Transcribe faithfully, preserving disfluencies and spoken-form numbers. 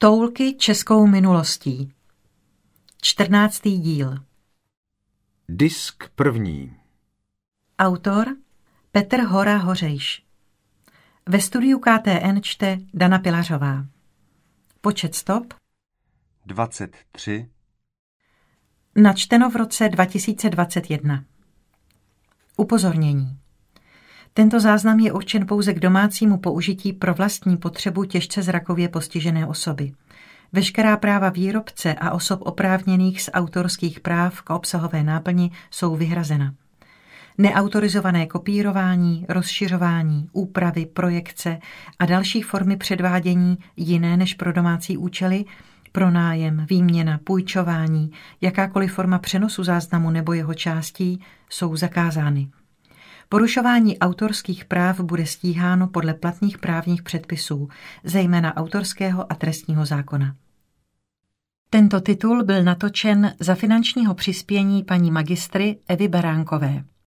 Toulky českou minulostí. čtrnáctý díl. Disk první. Autor Petr Hora Hořejš. Ve studiu K T N čte Dana Pilařová. Počet stop dvacet tři. Načteno v roce dva tisíce dvacet jedna. Upozornění. Tento záznam je určen pouze k domácímu použití pro vlastní potřebu těžce zrakově postižené osoby. Veškerá práva výrobce a osob oprávněných z autorských práv k obsahové náplni jsou vyhrazena. Neautorizované kopírování, rozšiřování, úpravy, projekce a další formy předvádění jiné než pro domácí účely, pronájem, výměna, půjčování, jakákoliv forma přenosu záznamu nebo jeho částí jsou zakázány. Porušování autorských práv bude stíháno podle platných právních předpisů, zejména autorského a trestního zákona. Tento titul byl natočen za finančního přispění paní magistry Evy Beránkové.